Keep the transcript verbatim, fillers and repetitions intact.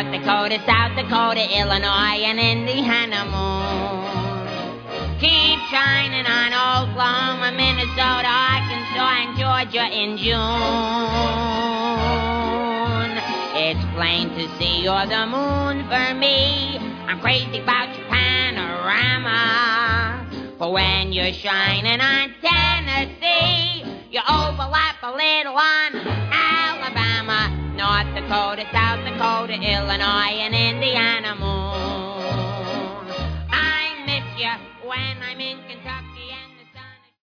North Dakota, South Dakota, Illinois, and Indiana moon. Keep shining on Oklahoma, Minnesota, Arkansas, and Georgia in June. It's plain to see you're the moon for me. I'm crazy about your panorama. For when you're shining on Tennessee, you overlap a little on Alabama, North Dakota, South Dakota, Illinois, and Indiana moon.